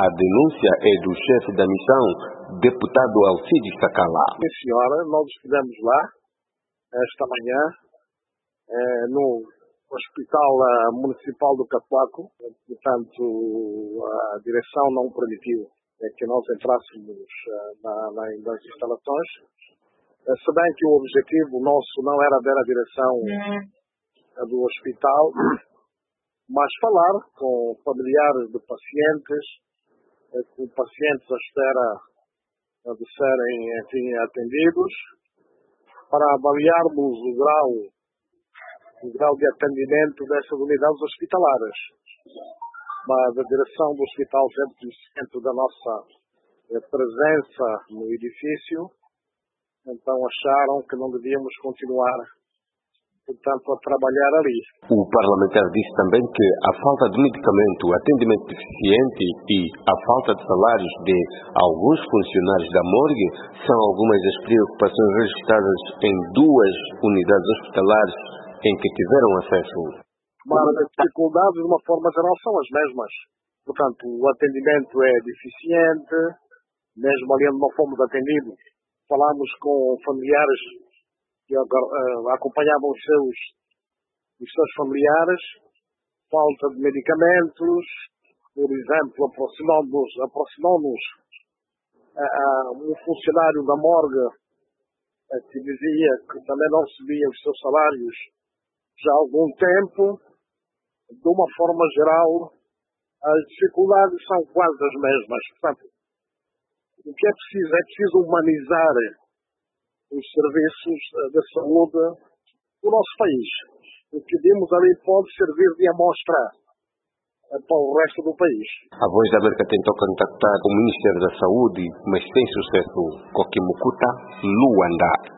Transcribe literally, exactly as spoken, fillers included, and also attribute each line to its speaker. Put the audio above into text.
Speaker 1: A denúncia é do chefe da missão, deputado Alcides Sacala.
Speaker 2: Sim, senhora, nós estivemos lá esta manhã eh, no Hospital Municipal do Catuaco. Portanto, a direção não permitiu eh, que nós entrássemos eh, na, na, nas instalações. Eh, se bem que o objetivo nosso não era ver a direção eh, do hospital, mas falar com familiares de pacientes, eh, com pacientes à espera eh, de serem, enfim, atendidos, para avaliarmos o grau, o grau de atendimento dessas unidades hospitalares. Mas a direção do hospital, sempre consciente da nossa eh, presença no edifício, então acharam que não devíamos continuar, portanto, a trabalhar ali.
Speaker 1: O parlamentar disse também que a falta de medicamento, atendimento deficiente e a falta de salários de alguns funcionários da morgue são algumas das preocupações registradas em duas unidades hospitalares em que tiveram acesso.
Speaker 2: Mas as dificuldades, de uma forma geral, são as mesmas. Portanto, o atendimento é deficiente, mesmo ali onde não fomos atendidos, falámos com familiares que uh, acompanhavam os seus, os seus familiares, falta de medicamentos, por exemplo, aproximou-nos, aproximou-nos uh, uh, um funcionário da morgue uh, que dizia que também não recebia os seus salários já há algum tempo. De uma forma geral, as dificuldades são quase as mesmas. Portanto, o que é preciso? É preciso humanizar os serviços de saúde do nosso país. O que vimos ali pode servir de amostra para o resto do país.
Speaker 1: A Voz da América tentou contactar o Ministério da Saúde, mas sem sucesso. Kokimukuta, Luanda.